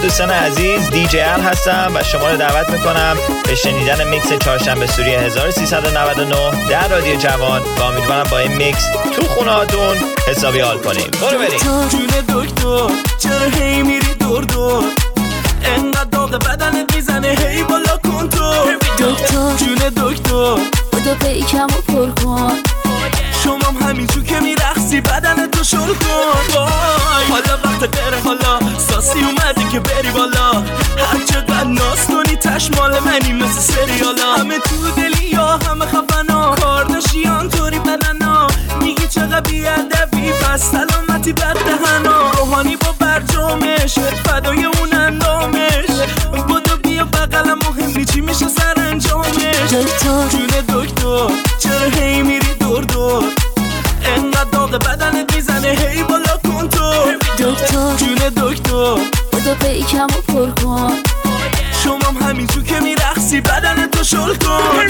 دوستان عزیز، دیجی ال هستم و شما رو دعوت میکنم به شنیدن میکس چهارشنبه سوری 1399 در رادیو جوان و امیدوارم با این میکس تو خونه هاتون حسابی حال کنیم. برو بریم. جون دکتر چرا هی میری دور دور، انقدر داغ بدنت میزنه هی بالا کن تو. دکتر جون دکتر بودو پیکم و پر کن، شمام همینجور که میرخصی بدن تو شل کن. حالا وقت غیره، حالا ساسی اومده که بری بالا، هر چقدر ناز کنی تش مال منی مثل سریالا. همه تو دلی یا همه خفنا، کارداشیان طوری بدنا، میگی چقدر بیادبی پس سلامتی بد دهنا. روحانی با برجامش فدای اون اندامش، بودو بیا بقلم مهم چی میشه سر انجامش. دکتر جون دکتر چرا هی میری دور دور، انقدر داغ بدنت میزنه هی بالا کن تو. دکتر جون دکتر بودو پیکم و پر کن، شمام همینجور که میرخصی بدن تو شل کن.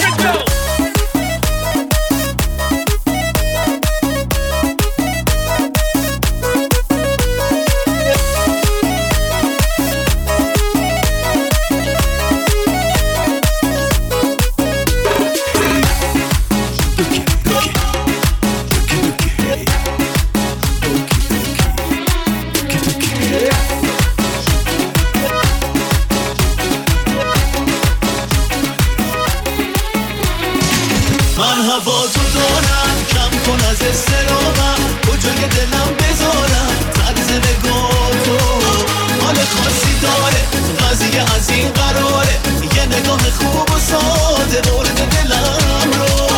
هوا تو دارم کم کن از استرامم، کجای دلم بذارم تقز نگاه تو. حال خاصی داره قضیه از این قراره، یه نگاه خوب و ساده مورد دلم رو.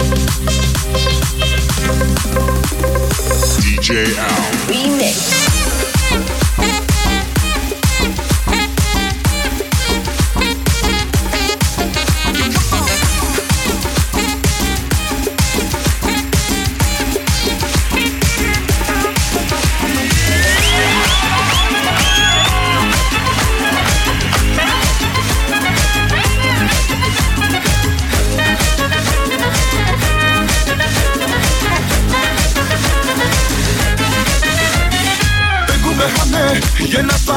DJ Al Remix.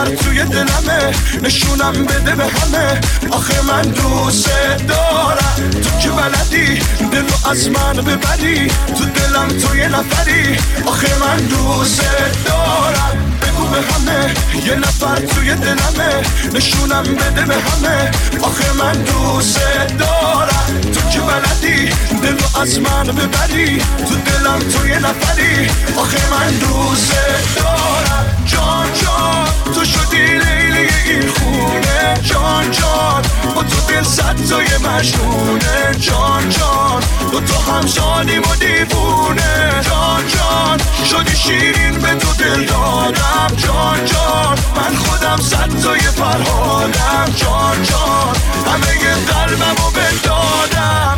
نفر توی دلمه، نشونم بده به همه آخه من دوست دارم. تو که بلدی دلو از من ببری، تو دلم تو یه نفری آخه من دوست دارم. بگو به همه یه نفر توی دلمه، نشونم بده به همه آخه من دوست دارم. تو که بلدی دلو از من ببری، تو دلم تو یه نفری آخه من دوست دارم. جان جان تو شدی لیلی این خونه، جان جان با تو دل صد تای مجنونه، جان جان با تو هم شادیم و دیوونه، جان جان شدی شیرین به تو دل دادم، جان جان من خودم صد تای فرهادم، جان جان همه قلبم رو بدادم.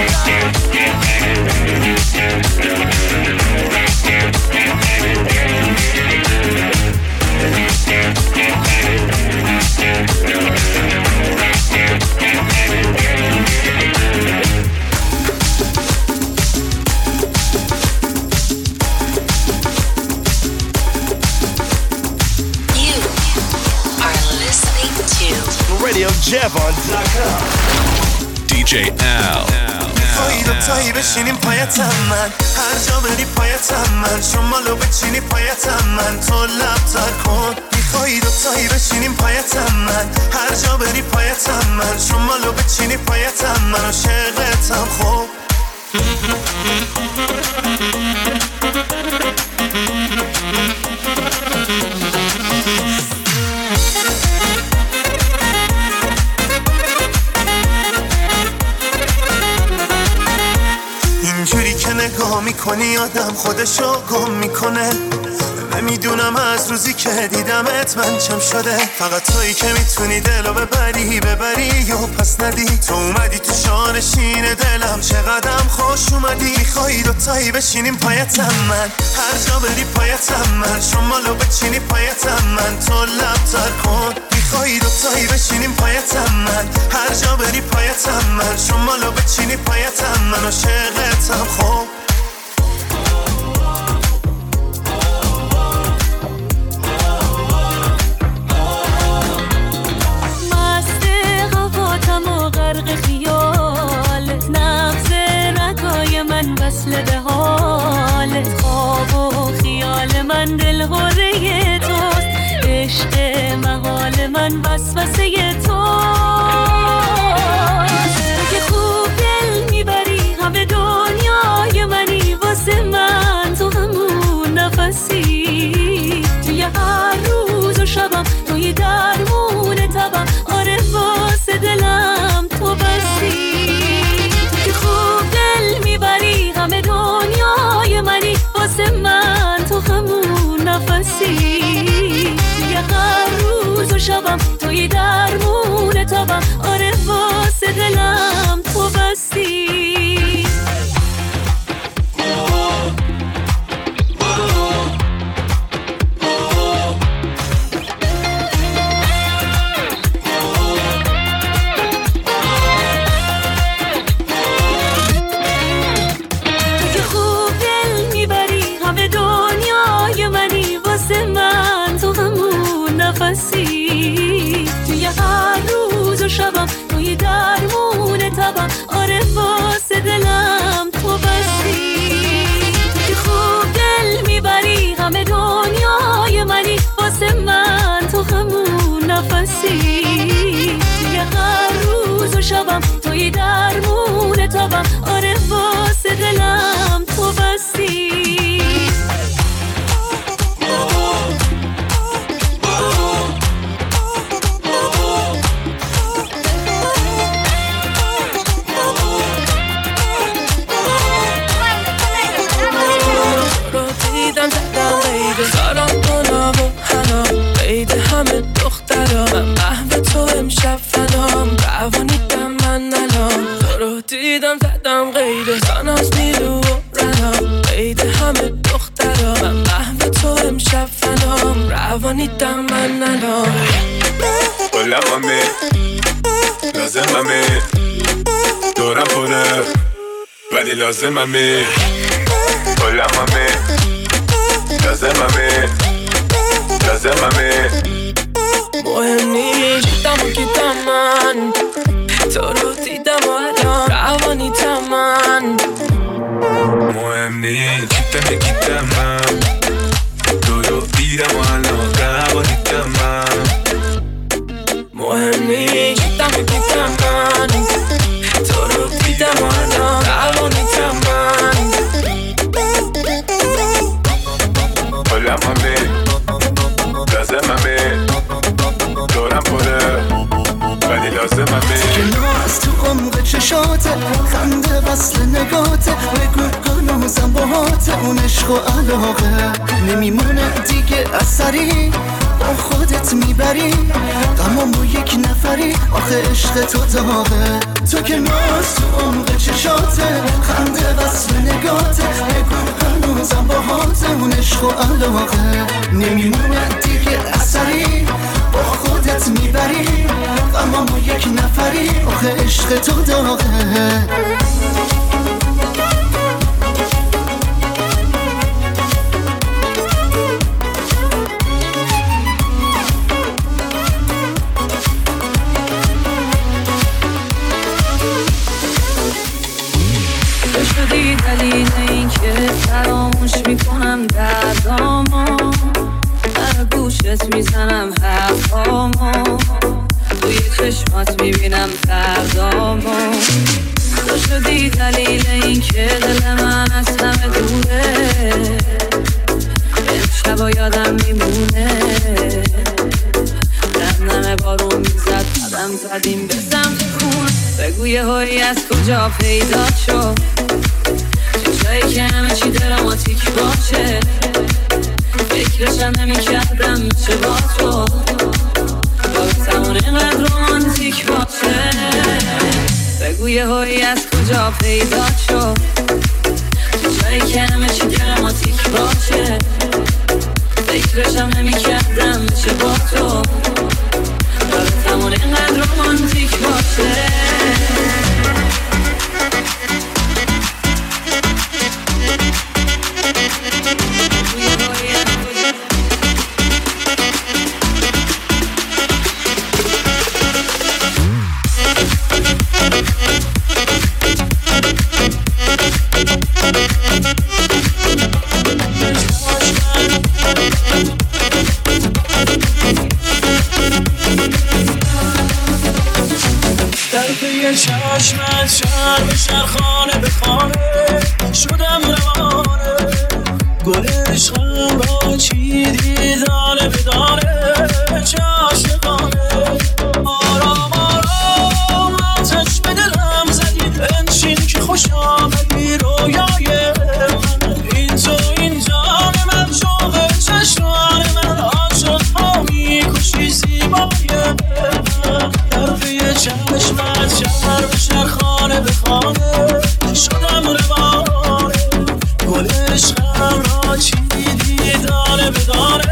RadioJevon.com DJ Al. میخوایی دوتایی بشینیم پایتم من، هر جا بری پایتم من، شمالو بچینی پایتم من، تو لب تر کن. میخوایی دوتایی بشینیم پایتم من، هر جا بری پایتم من، شمالو بچینی پایتم من، عاشقتم خوب. اینجوری که نگاه میکنی آدم خودشو گم میکنه، نمیدونم از روزی که دیدمت من چم شده. فقط تویی که میتونی دلو ببری و پس ندی. تو اومدی تو شانشین دلم، چقدرم خوش اومدی. میخوایی دوتایی بشینیم پایتم من، هر جا بری پایتم من، شمالو بچینی پایتم من، تو لب تر کن. میخوایی دوتایی بشینیم پایتم من، هر جا بری پایتم من، شمالو بچینی پایتم من، عاشقتم خوب. غرق خیالت، نبض رگای من وصل به حالت، خواب و خیال من دلهوره توست، عشق محال من وسوسه توست. که خوب دل میبری همه دنیای منی، واسه من تو همون نفسی، توی هر روز و شبم توی درمون تبم، آره واسه دلم تو بستی. که خوب دل میبری همه دنیای منی، واسه من تو همون نفسی، توی هر روز و شبم توی درمون تبم، آره واسه دلم تو بستی. توی هر روز و شبم توی درمون تبم، آره واسه دلم تو بستی. که خوب دل میبری همه دنیای منی، واسه من تو همون نفسی، توی هر روز و شبم توی درمون تبم، آره واسه دلم تو بستی. سارم کنم و حرام قید همه دخترام، من قهوه تو امشب فنام، روانیدم من الان، تو رو دیدم زدم قید ساناز نیرو و رنام، قید همه دخترام، من قهوه تو امشب فنام، روانیدم من الان. قلقمه لازممه دورم پره ولی لازممه، قلقمه لازممه ناز تو عمق چشاته خنده وصل نگاته بگو هنوزم باهاته اون عشق و علاقه نمیمونه دیگه اثری با خودت میبری غمامو یک نفری آخه عشق تو داغه تو که ناز تو عمق چشاته خنده وصل نگاته بگو هنوزم باهاته اون عشق و علاقه نمیمونه دیگه اثری با خودت میبری غمامو یک نفری آخه عشق تو داغه شدی دلیل این که فراموش میکنم دردامو در گوشت میزنم حرفامو توی چشمات میبینم دردامو تو شدی دلیل این که دل من از همه دوره امشبا یادم میمونه نمه بارون میزد قدم زدیم به سمت خون بگو یه هایی از کجا پیدا شد چشایی که همه چی دراماتیک باشه فکرشم نمی کردم میشه با تو باید اینقدر رومانتیک باشه بگو یه هایی از کجا پیدا شد چشایی که همه چی دراماتیک باشه فکرشم نمی کردم میشه با تو همون اینقدر رومانتیک باشه چشمت شهر شرخانه به خانه شدم روانه گل عشقم را چیدی دانه به دانه چه عاشقانه آرام آرام آتش به دلم زدی بنشین که خوش آمدی رویای من این تو این جان من شوق چشمان من عاشق ها میکشی زیبای من طرفی چشمت شهر به شرخانه به خانه شدم روانه گل عشقم را چیدی دانه به دانه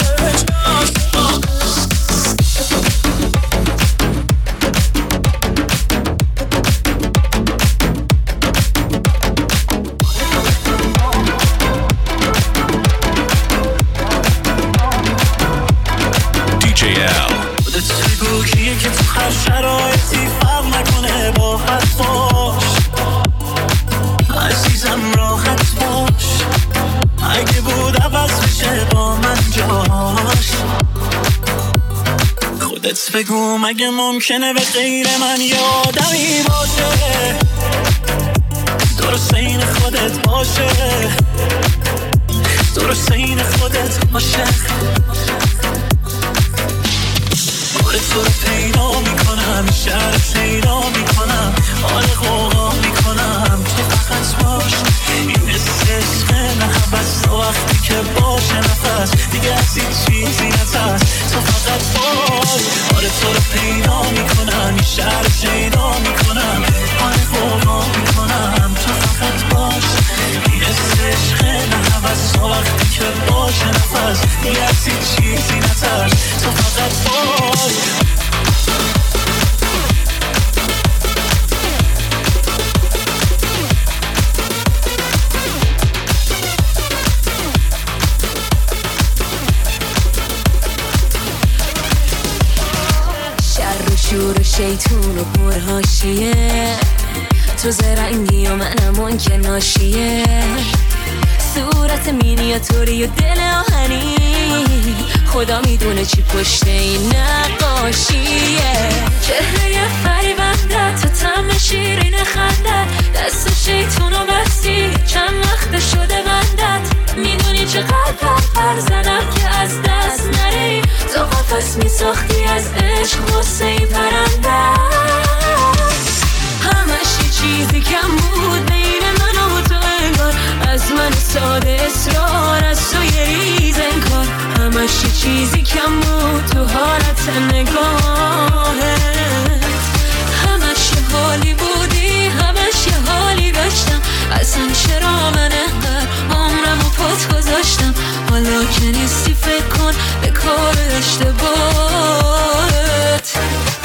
DJ Al خودت بگو کیه که تو هر شرایطی فرق نکنه با حرفاش عزیزم راحت باش اگه بود عوض بشه با من جاش خودت بگو مگه ممکنه به غیر من یادمی باشه درست این خودت باشه درست این خودت باشه تو رو پیدا میکنم شهر پیدا میکنم حال قوقا میکنم تو فقط باش این حس عشق نه حبس تا وقتی که باشه نفس دیگه از این چیزی نترس تو فقط باش حال تو رو پیدا میکنم این شهر پیدا میکنم حال قوقا میکنم تو فقط باش این حس عشق نه حبس تا وقتی که باشه نفس دیگه از این چیزی نترس تو فقط باش شور شیطون و پرهاشیه تو زرنگی و منم اون که ناشیه صورت مینیاتوری و دل آهنی خدا میدونه چی پشت این نقاشیه چهره فریبنده تو طعم شیرین خنده دست شیطون و بستی چند وقت شده بندت میدونی چقدر پر زدم که از دست نری تو قفس میساختی از عشق غصه این پرنده چیزی کم بود بین من و تو انگار، از من ساده اصرار، از تو یه ریز انکار، همش یه چیزی کم بود تو حالت نگاهت، همش یه حالی بودی، همش یه حالی داشتم، اصلا چرا من انقدر عمرمو پات گذاشتم، حالا که نیستی فکر کن به کار اشتباهت.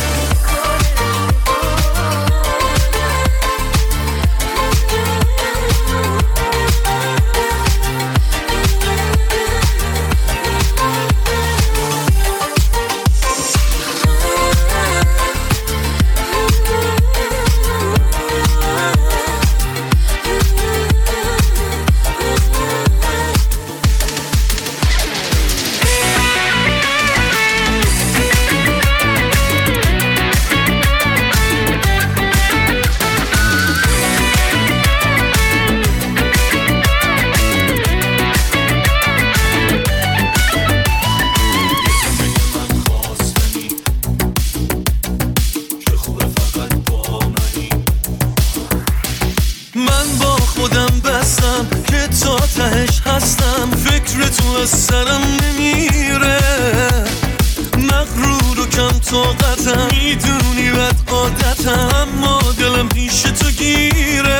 سرم نمیره مغرور و کم طاقتم، میدونی بد عادتم، اما دلم پیش تو گیره،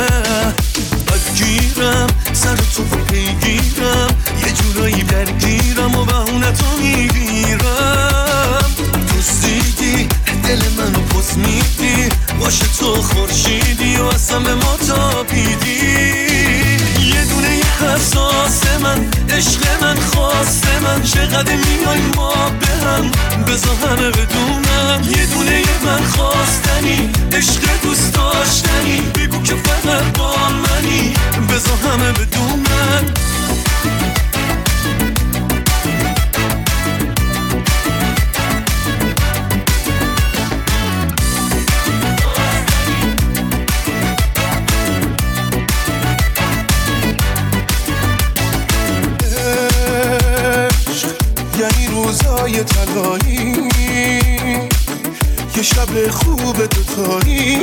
بدگیرم سر تو پیگیرم، یه جورایی درگیرم و بهونتو میگیرم، دوستیدی دل منو پس میدی، باشه تو خورشیدی و اصلا به ما تابیدی، یه دونه یه حساس من، عشق من، خواست من، چقدر میای ما به هم، بذار همه بدونم، یه دونه یه من خواستنی، عشق دوست داشتنی، بگو که فقط با منی، بذار همه بدونم. روزای طلایی، یه شب خوب دوتایی،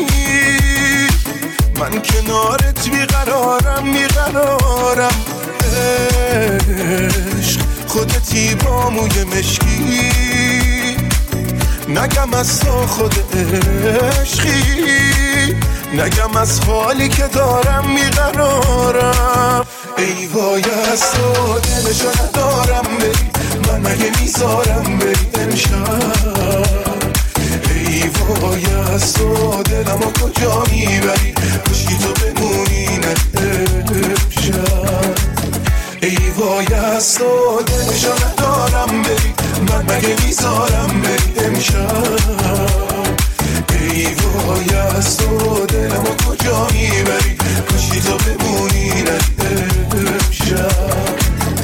من کنارت بیقرارم، بیقرارم، عشق خودتی با موی مشکی، نگم از تو خود عشقی، نگم از حالی که دارم بیقرارم، ای وای از تو دلشو ندارم بری، من مگه میذارم بری امشب، ای وای از تو دلمو کجا میبری، کشکی تو بمونی نه امشب، ای وای از تو دلشو ندارم بری، من مگه میذارم بری امشب، ای وای از تو دلمو کجا میبری، کشکی تو بمونی نه امشب.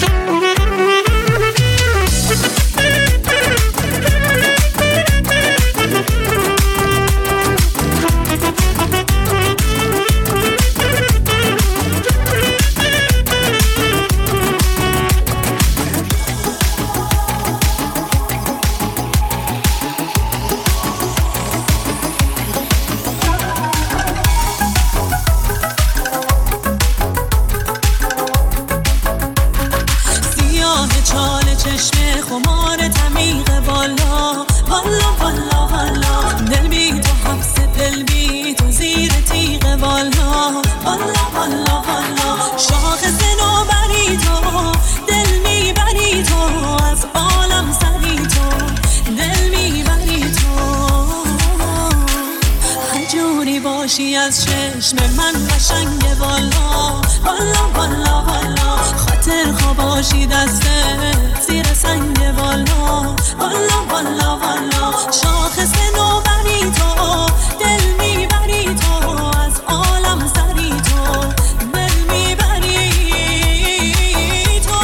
از چشم من قشنگه والا والا والا والا، خاطر خواباشی دسته زیر سنگ والا والا والا والا، شاخص نوبری تو، دل میبری تو، از عالم سری تو، دل میبری تو،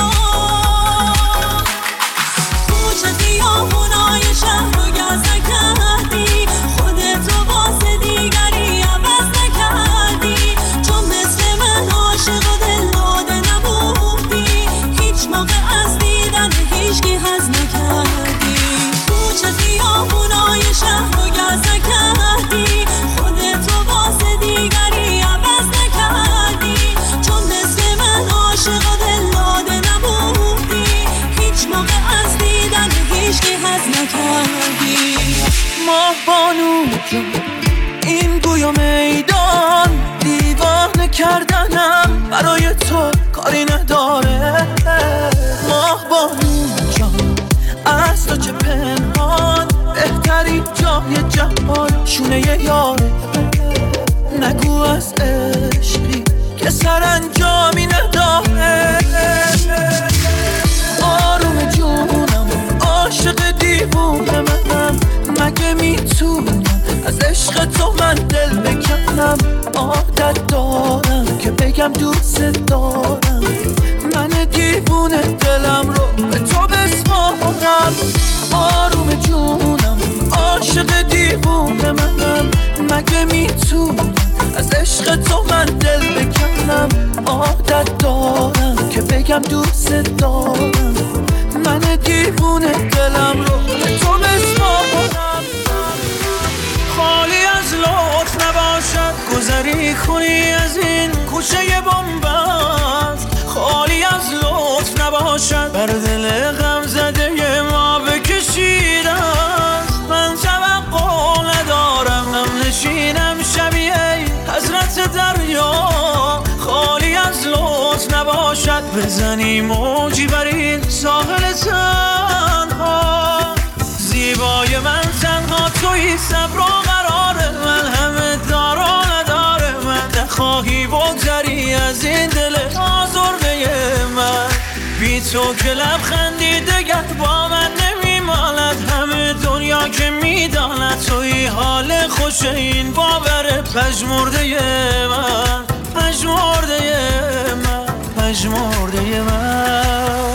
کوچه خیابونای شهر رو گزه کردی، خودت رو واسه دیگری عوض نکردی، چون مثل من عاشق و دل داده نبودی، هیچ موقع از دیدن هیچکی حظ نکردی، کوچه خیابونای ماه بانو جان این گویا میدان دیوانه کردنم برای تو کاری نداره. ماه بانو جان از تو چه پنهان بهترین جای جهان شونه یاره. نگو از عشقی که سرانجامی نداره. آروم جونم عاشق دیوونه منم، مگه میتونم از عشق تو من دل بکنم؟ عادت دارم که بگم دوست دارم، من دیوونه دلم رو به تو بسپارم. آروم جونم عاشق دیوونه منم، مگه میتونم از عشق تو من دل بکنم؟ عادت دارم که بگم دوست دارم، من دیوونه دلم رو به تو بسپارم. خالی از لطف نباشد گذری کنی از این کوچه بنبست. خالی از لطف نباشد بر دل غم زده ما بکشیده است. من توقع ندارم هم نشینم شبیه حضرت دریا. خالی از لطف نباشد بزنی موجی بر این ساحل تنها. زیبای من تنها توی صبر و قرار من، همه دار و نداره من. نخواهی بگذری از این دل آزرده من، بی تو که لبخندی دگر با من نمیماند. همه دنیا که میداند توی حال خوش این باور پژمرده من، پژمرده من، پژمرده من.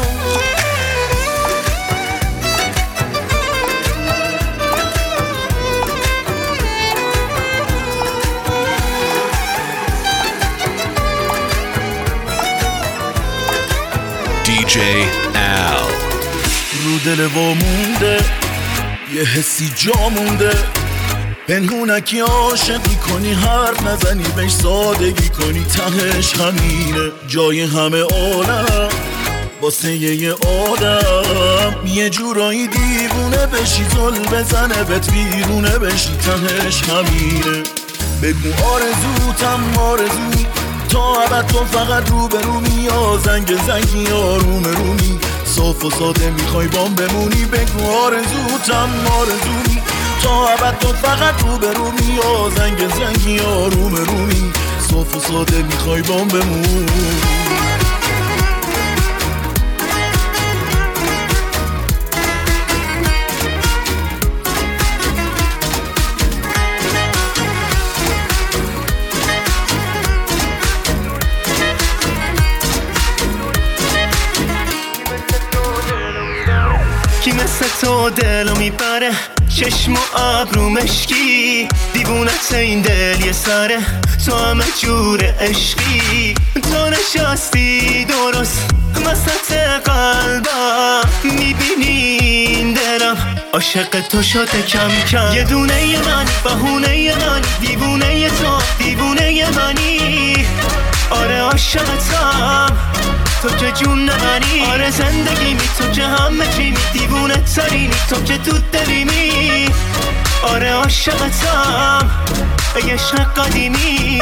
DJ Al رو دل وامونده یه حسی جا مونده، پنهونکی عاشقی کنی حرف نزنی بهش سادگی کنی، تهش همینه جای همه عالم واسه یه آدم. یه جورایی دیوونه بشی زل بزنه بهت بیرونه بشی، تهش همینه. بگو آرزوتم آرزو تا ابد تو فقط رو به رومی، یا زنگ زنگی آروم رومی، صاف و ساده میخوای بام بمونی. بگو آرزوتم آرزومی تا ابد تو فقط رو به رومی، یا زنگ زنگی آروم رومی، صاف و ساده میخوای بام بمونی. کی مثل تو دلو میبره، چشم و ابرو مشکی، دیوونت این دل یه سره، تو همه جور عشقی. تو نشستی درست وسط قلبم، میبینی این دلم عاشق تو شده کم کم. یه دونه ی من بهونه من، دیوونه تو دیوونه منی. آره عاشقتم تو که جون منی، آره زندگی می تو که همه چی می، دیوونه ترینی تو که تو دلیمی. آره عاشقتم ای عشق قدیمی.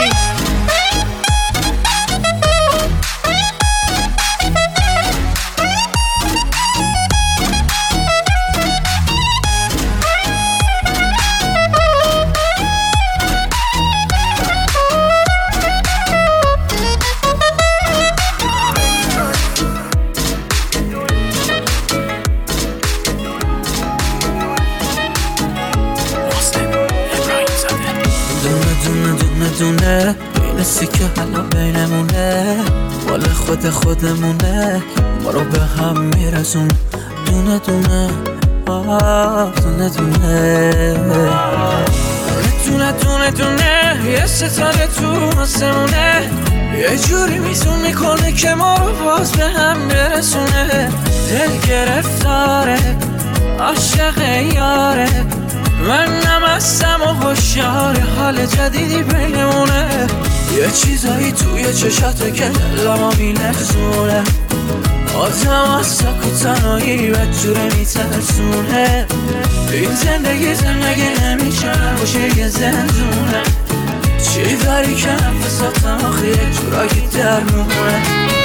دونه این سیکه حالا بینمونه، والا خودمونه، ما رو به هم میرسون. دونه دونه دونه دونه دونه یه ستاره تو آسمونه، یه جوری میزون میکنه که ما رو باز به هم برسونه. دل گرفتاره عاشق یاره، منم هستم و هوشیار، حال جدیدی بینمونه. یه چیزایی توی چشاته که دلمو میلرزونه، آدم از سک و تنهایی بدجوره میترسونه این زندگی نمیشه باشه یه زندونه چی داری که نفساتم آخه یک جورایی درمونه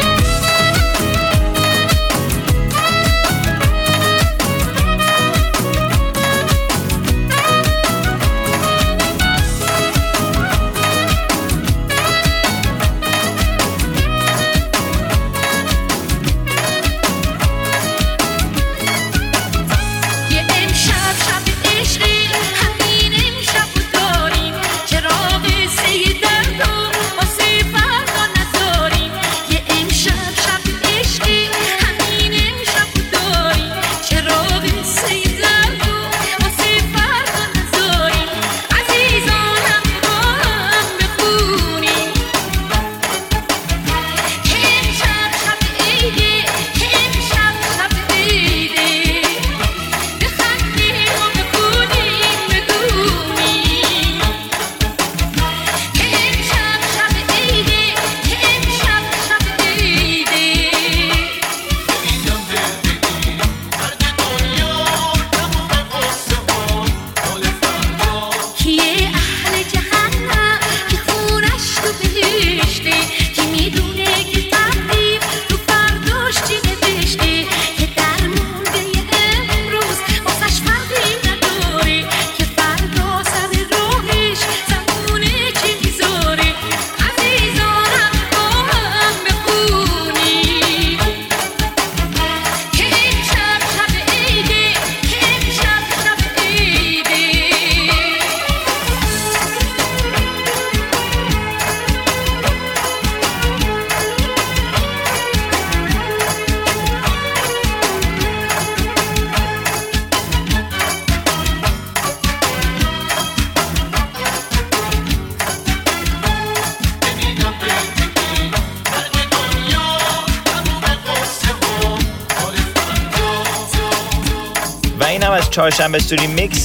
چهارشنبه سوری میکس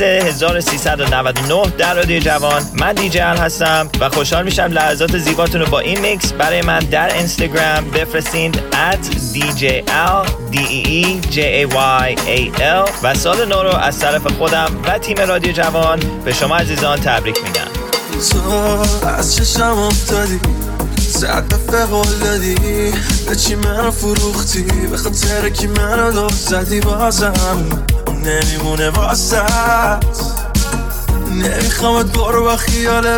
1399 در رادیو جوان. من دیجی ال هستم و خوشحال میشم لحظات زیباتون رو با این میکس برای من در اینستاگرام بفرستین @DJAL DEEJAYAL و سال نو رو از طرف خودم و تیم رادیو جوان به شما عزیزان تبریک میگم. تو از چشم افتادی 100 دفعه قول دادی به چی منو فروختی به خاطر کی منو دور زدی بازم نمیمونه واسط نمیخوامت برو با خیال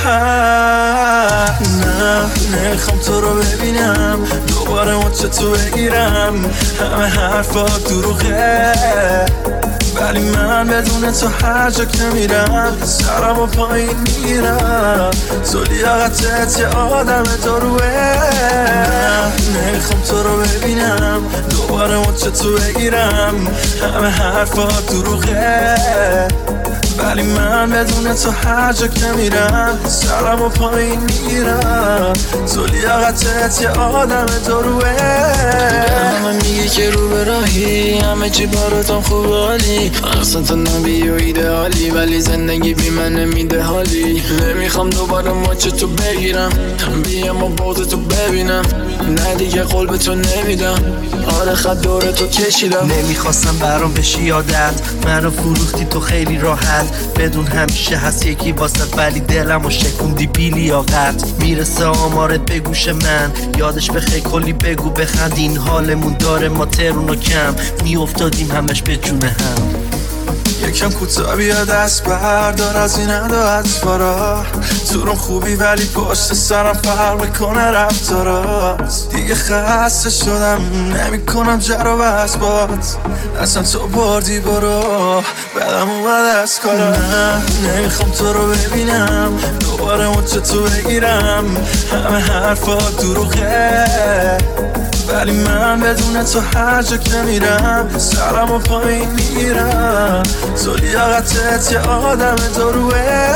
راحت نه نمیخوام تو رو ببینم دوباره مچه تو بگیرم همه حرفات دروغه ولی من بدون تو هر جا که میرم سرم و پایین میرم تو لیاقتت یه آدم داروه نمیخوام تو رو ببینم دوباره مچه تو بگیرم همه حرفات دروغه ولی من بدون تو هر جا که میرم سرم و پایین میرم تو لیاقتت یه آدم داروه همه میگی که رو به راهی همه چی براتم خوب حالی اصلا تو نبی و ایدئالی ولی زندگی بی من نمیده حالی نمیخوام دوباره ماچه تو بگیرم بیام و بغض تو ببینم نه دیگه قول به تو نمیدم آره خط دور تو کشیدم نمیخواستم برام بشی عادت منو فروختی تو خیلی راحت بدون همیشه هست یکی واسط ولی دلمو شکوندی بی لیاقت میرسه آمارت به گوش من یادش بخیر کلی بگو بخند این حالمون داره ما ترون و کم میافتادیم همش به جون هم یکم کوتاه بیا دست بردار از این اطوارا تو رو خوبی ولی پشت سرم فرق میکنه رفتارات دیگه خسته شدم نمیکنم جر و بس بات اصلا تو بردی برو بدم اومد از کارا نه نمیخوام تو رو ببینم دوباره مچه تو بگیرم همه حرفات دروغه ولی من بدون تو هر جا که میرم سرم و پایین میرم تو لیاقتت یه آدم داروه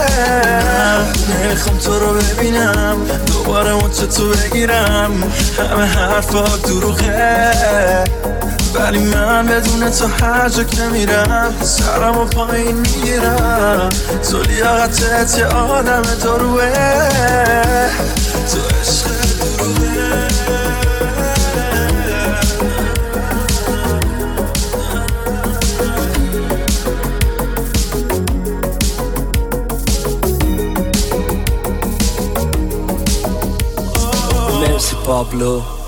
نمیخوام تو رو ببینم دوباره مچه تو بگیرم همه حرفات دروغه ولی من بدون تو هر جا که میرم سرم و پایین میرم تو لیاقتت یه آدم داروه تو عشق دروغه پابلو